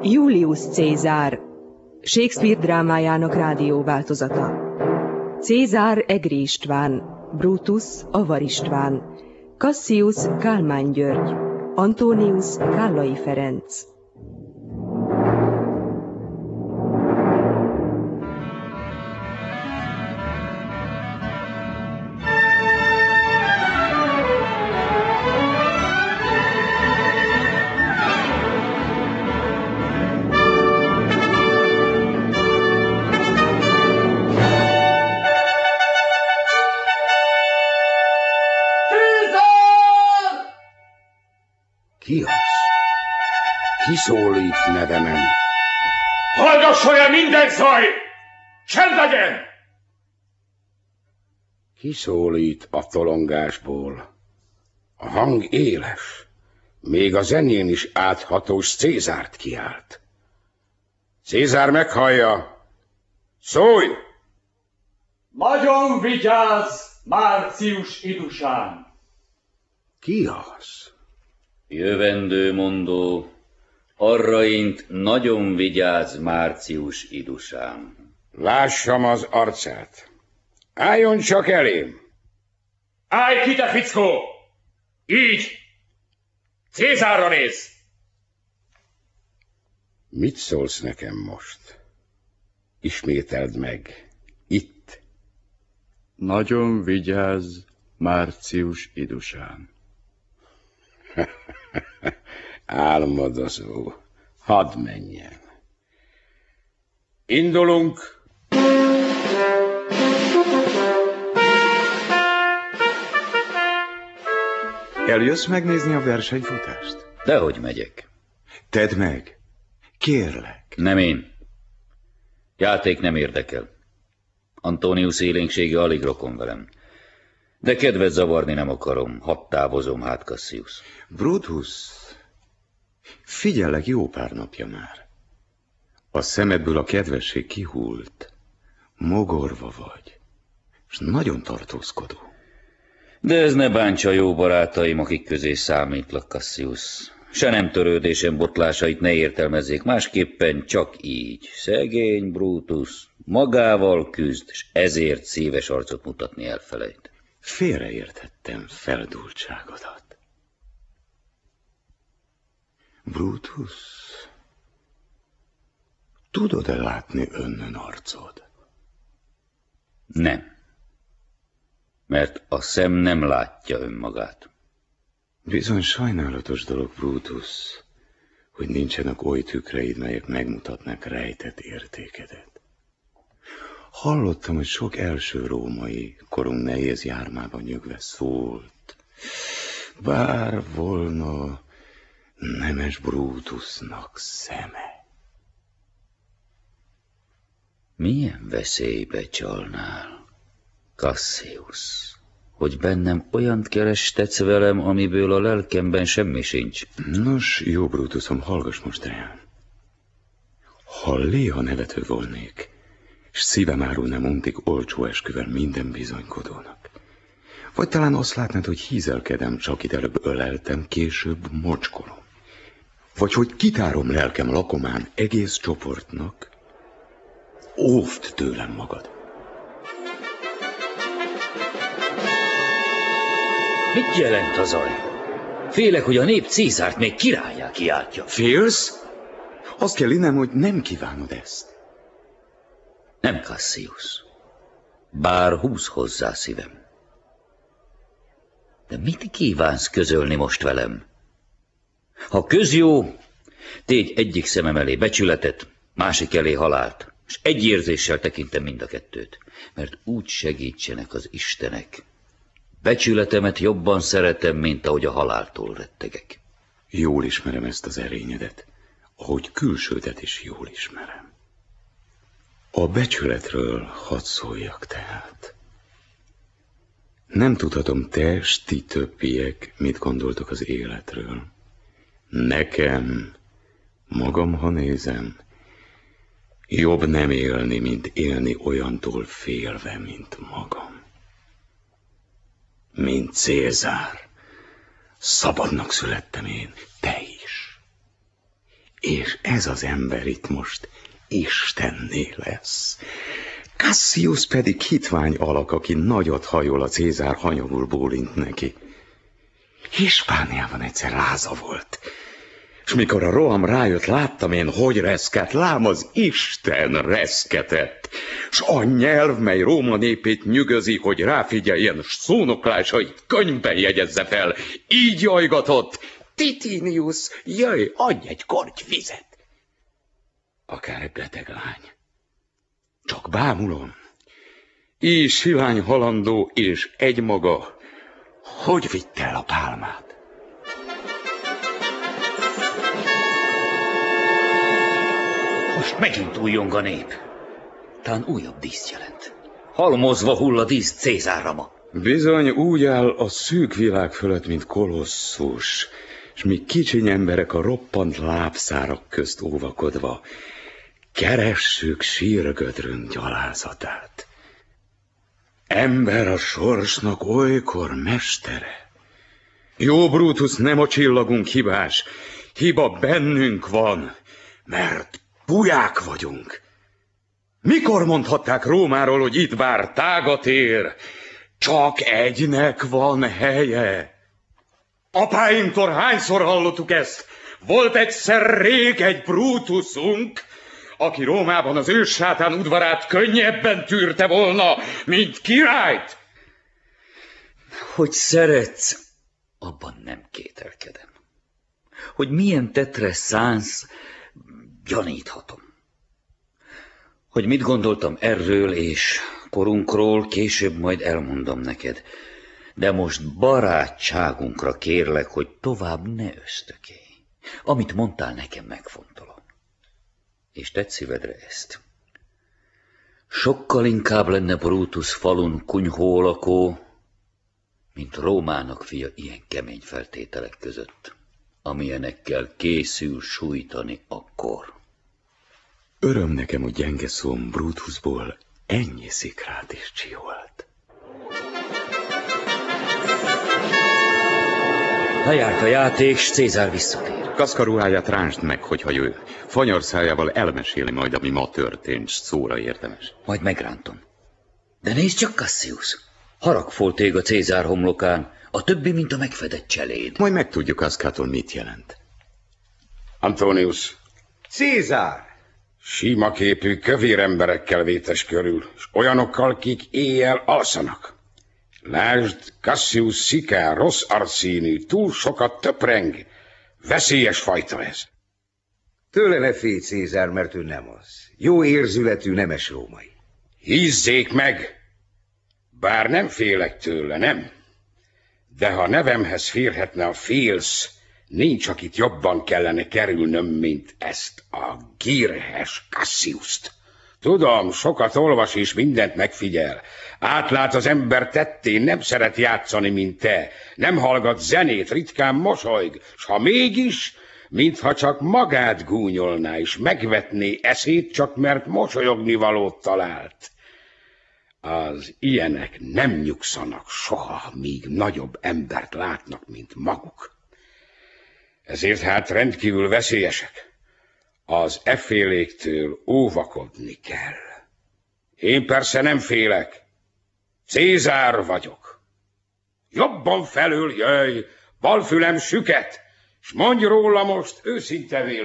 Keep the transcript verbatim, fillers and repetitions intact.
Julius Cézár, Shakespeare drámájának rádióváltozata. Cézár Egri István, Brutus Avar István, Cassius Kálmán György, Antonius Kállai Ferenc. Ki az? Ki szólít nevemen? Hallgasson el minden zaj! Csend legyen! Ki szólít a tolongásból? A hang éles, még a zenén is áthatós Cézárt kiált. Cézár meghallja, szólj! Nagyon vigyázz, Március idusán! Ki az? Jövendő mondó, arraint nagyon vigyázz, Március idusám. Lássam az arcát. Álljon csak elém. Állj ki, te fickó! Így! Cézárra nézz! Mit szólsz nekem most? Ismételd meg. Itt. Nagyon vigyázz, Március idusán. Álmodozó, hadd menjen. Indulunk. Eljössz megnézni a versenyfutást? Dehogy megyek. Tedd meg. Kérlek. Nem én. Játék nem érdekel. Antonius élénksége alig rokon velem. De kedvet zavarni nem akarom. Hadd távozom hát, Cassius. Brutus, figyellek jó pár napja már. A szemedből a kedvesség kihult. Mogorva vagy, és nagyon tartózkodó. De ez ne bántsa jó barátaim, akik közé számítlak, Cassius. Se nem törődésem botlásait ne értelmezzék másképpen, csak így. Szegény Brutus magával küzd, és ezért szíves arcot mutatni elfelejt. Félreértettem feldultságodat. Brutus, tudod-e látni önnön arcod? Nem. Mert a szem nem látja önmagát. Bizony sajnálatos dolog, Brutus, hogy nincsenek oly tükreid, melyek megmutatnak rejtett értékedet. Hallottam, hogy sok első római korunk nehéz jármában nyögve szólt. Bár volna nemes Brutusnak szeme. Milyen veszélybe csalnál, Cassius, hogy bennem olyant kerestetsz velem, amiből a lelkemben semmi sincs? Nos, jó Brutusom, hallgass most el. Ha léha nevető volnék, és szívem árulna Montik olcsó esküvel minden bizonykodónak. Vagy talán azt látnád, hogy hízelkedem, csak itt előbb öleltem, később mocskolom. Vagy hogy kitárom lelkem lakomán egész csoportnak. Óvd tőlem magad. Mit jelent a zaj? Félek, hogy a nép Cézárt még királlyá kiáltja. Félsz? Azt kell innem, hogy nem kívánod ezt. Nem, Cassius. Bár húz hozzá szívem. De mit kívánsz közölni most velem? Ha közjó, tégy egyik szemem elé becsületet, másik elé halált, és egy érzéssel tekintem mind a kettőt, mert úgy segítsenek az Istenek. Becsületemet jobban szeretem, mint ahogy a haláltól rettegek. Jól ismerem ezt az erényedet, ahogy külsődet is jól ismerem. A becsületről hadd szóljak tehát. Nem tudhatom, te s ti többiek mit gondoltok az életről. Nekem, magam, ha nézem, jobb nem élni, mint élni olyantól félve, mint magam. Mint Cézár, szabadnak születtem én, te is. És ez az ember itt most istenné lesz. Cassius pedig hitvány alak, aki nagyot hajol a Cézár hanyagul bólint neki. Hispániában egyszer láza volt, és mikor a roham rájött, láttam én, hogy reszket, lám az Isten reszketett, s a nyelv, mely Róma népét nyügözi, hogy ráfigyeljen, s szónoklásait könyvben jegyezze fel, így jajgatott: Titinius, jöjj, adj egy korty vizet! Akár egy beteg lány. Csak bámulom, így silány halandó és egymaga, hogy vitt el a pálmát? Most megint újjong a nép. Talán újabb díszt jelent. Halmozva hull a dísz Cézárra ma. Bizony úgy áll a szűk világ fölött, mint kolosszus, s mi kicsiny emberek a roppant lábszárak közt óvakodva keressük sírgödrünk gyalázatát. Ember a sorsnak olykor mestere. Jó, Brutus, nem a csillagunk hibás, hiba bennünk van, mert buják vagyunk. Mikor mondhatták Rómáról, hogy itt bár tágat ér, csak egynek van helye? Apáimtól hányszor hallottuk ezt? Volt egyszer rég egy Brutusunk, aki Rómában az őssátán udvarát könnyebben tűrte volna, mint királyt. Hogy szeretsz, abban nem kételkedem. Hogy milyen tettre szánsz, gyaníthatom. Hogy mit gondoltam erről és korunkról, később majd elmondom neked. De most barátságunkra kérlek, hogy tovább ne ösztökélj. Amit mondtál, nekem megfontolom. És tedd szívedre ezt. Sokkal inkább lenne Brutus falun kunyhó lakó, mint Rómának fia ilyen kemény feltételek között, amilyenekkel készül sújtani akkor. Öröm nekem, hogy gyenge szóm Brutusból ennyi szikrát is csiholt. Lejárt a játék, s Cézár visszatér. Kaszkaruháját ránsd meg, hogyha jő. Fanyarszájával elmeséli majd, ami ma történt, s szóra érdemes. Majd megrántom. De nézd csak, Cassius! Haragfolt ég a Cézár homlokán, a többi, mint a megfedett cseléd. Majd megtudjuk Aszkától, mit jelent. Antonius. Cézár! Sima képű, kövér emberekkel vétes körül, és olyanokkal, kik éjjel alszanak. Lásd, Cassius szikár, rossz arcszínű, túl sokat töpreng. Veszélyes fajta ez. Tőle ne félj, Cézár, mert ő nem az. Jó érzületű, nemes római. Hízzék meg! Bár nem félek tőle, nem? De ha nevemhez férhetne a félsz, nincs, akit jobban kellene kerülnöm, mint ezt a gírhes Cassiust. Tudom, sokat olvas és mindent megfigyel. Átlát az ember tettén, nem szeret játszani, mint te. Nem hallgat zenét, ritkán mosolyg, s ha mégis, mintha csak magát gúnyolná, és megvetné eszét, csak mert mosolyogni valót talált. Az ilyenek nem nyugszanak soha, míg nagyobb embert látnak, mint maguk. Ezért hát rendkívül veszélyesek. Az efféléktől óvakodni kell. Én persze nem félek. Cézár vagyok. Jobban felől jöjj, balfülem süket, s mondj róla most őszinte véleményt.